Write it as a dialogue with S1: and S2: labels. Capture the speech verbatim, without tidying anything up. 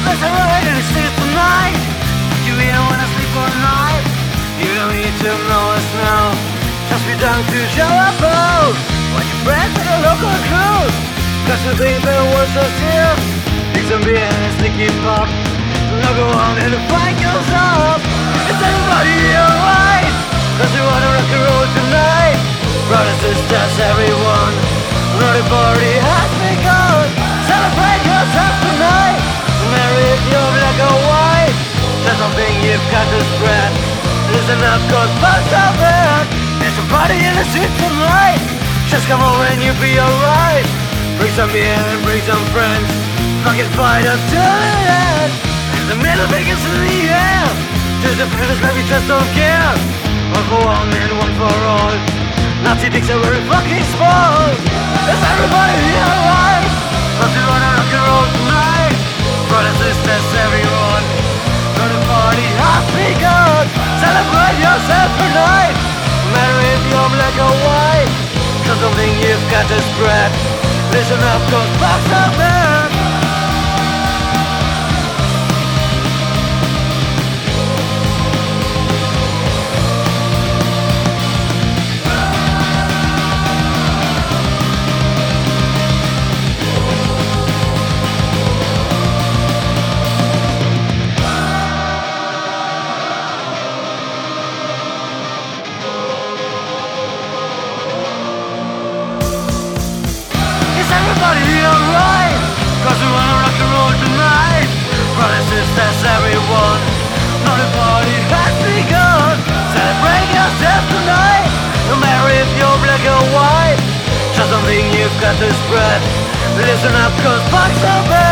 S1: Cause I'm right in the street tonight. You even wanna sleep all night. You don't need to know us now. Just be down to show up out. Want your friends at a local crew. Cause you think the world's so still. Drink some beer and a sneaky pop. Now go on and the fight goes up. Is everybody alright? Cause we wanna rock and roll tonight. Brothers, sisters, everyone. Now the party has begun. Celebrate yourself tonight. No matter if you're black or white. There's something you've got to spread. Listen up, cause bugs are bad. There's a party in the street tonight. Just come over and you'll be alright. Bring some beer and bring some friends. Fucking fight until the end. And the middle fingers in the air. There's a premise that we just don't care. One for one and one for all. Nazi dicks are very fucking small. Is everybody here alright? Cause we wanna rock and roll tonight. Brothers, sisters, everyone. So the party has begun. Celebrate yourself tonight. No matter if you're black or white. Cause something you've got to spread. Listen up, cause bugs are bad. Everybody alright? Cause we wanna rock and roll tonight. Brothers, sisters, everyone. Now the party has begun. Celebrate yourself tonight. No matter if you're black or white. Just something you've got to spread. Listen up, cause bugs are bad.